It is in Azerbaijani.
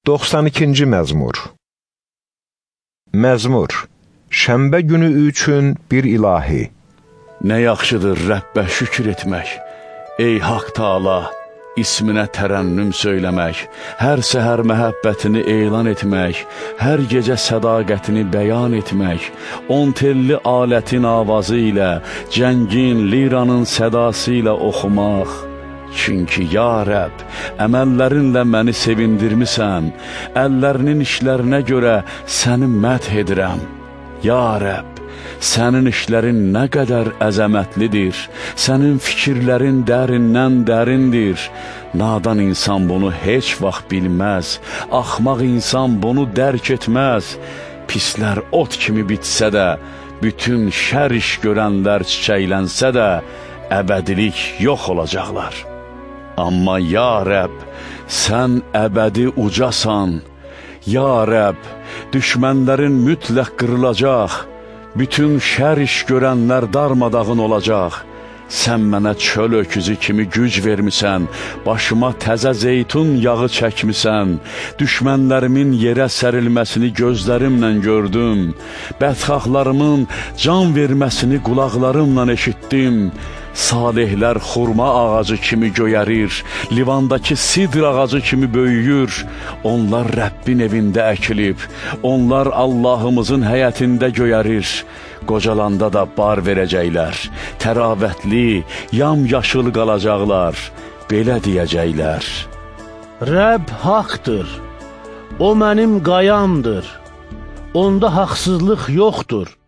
92-ci məzmur. Məzmur, şənbə günü üçün bir ilahi. Nə yaxşıdır Rəbbə şükür etmək, ey Haqq Taala, isminə tərənnüm söyləmək, hər səhər məhəbbətini elan etmək, hər gecə sədaqətini bəyan etmək, 10 telli alətin avazı ilə, cəngin, liranın sədası ilə oxumaq. Çünki, ya Rəbb, əməllərinlə məni sevindirmisən, əllərinin işlərinə görə səni məth edirəm. Ya Rəbb, sənin işlərin nə qədər əzəmətlidir, sənin fikirlərin dərindən dərindir. Nadan insan bunu heç vaxt bilməz, axmaq insan bunu dərk etməz. Pislər ot kimi bitsə də, bütün şər iş görənlər çiçəklənsə də, əbədilik yox olacaqlar. Amma ya Rəbb, sən əbədi ucasan. Ya Rəbb, düşmənlərin mütləq qırılacaq, bütün şər iş görənlər darmadağın olacaq. Sən mənə çöl öküzü kimi güc vermisən, başıma təzə zeytun yağı çəkmisən, düşmənlərimin yerə sərilməsini gözlərimlə gördüm, bədxahlarımın can verməsini qulaqlarımla eşitdim. Salihlər xurma ağacı kimi göyərir, livandakı sidr ağacı kimi böyüyür. Onlar Rəbbin evində əkilib, onlar Allahımızın həyətində göyərir. Qocalanda da bar verəcəklər, təravətli, yamyaşıl qalacaqlar. Belə deyəcəklər: Rəbb haqdır, o mənim qayamdır, onda haqsızlıq yoxdur.